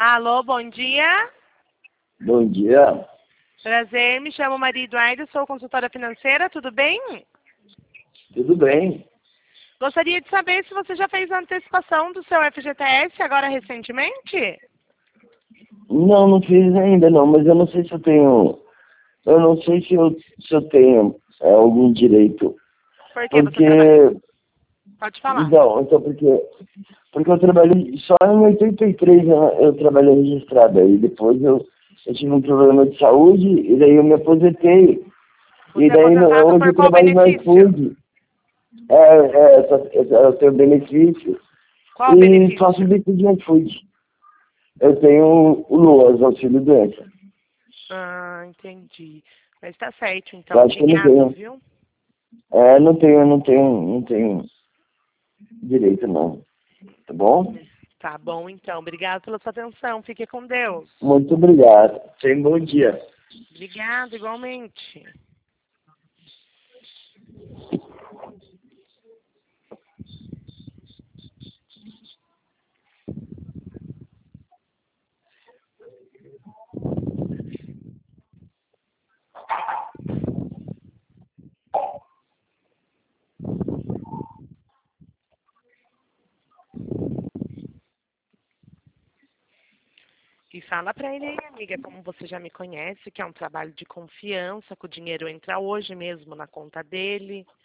Alô, bom dia. Bom dia. Prazer, me chamo Maria Eduarda, sou consultora financeira, tudo bem? Tudo bem? Gostaria de saber se você já fez a antecipação do seu FGTS agora recentemente? Não, não fiz ainda não, mas eu não sei se eu tenho. Eu não sei se eu tenho algum direito. Por que você Porque. trabalha? Pode falar. Então, porque eu trabalhei só em 83 eu trabalhei registrado. Aí depois eu tive um problema de saúde e daí eu me aposentei. Você E é daí aposentado hoje por eu qual trabalho no benefício? iFood. Eu tenho benefício Qual e faço benefício? bico de iFood. Eu tenho o LOAS, auxílio doença. Ah, entendi. Mas tá certo, Eu então. acho que eu não Obrigado, tenho. viu? Não tenho direito não. Tá bom? Tá bom, então. Obrigado pela sua atenção. Fique com Deus. Muito obrigado. Tenha um bom dia. Obrigado, igualmente. E fala pra ele aí, amiga, como você já me conhece, que é um trabalho de confiança, que o dinheiro entra hoje mesmo na conta dele.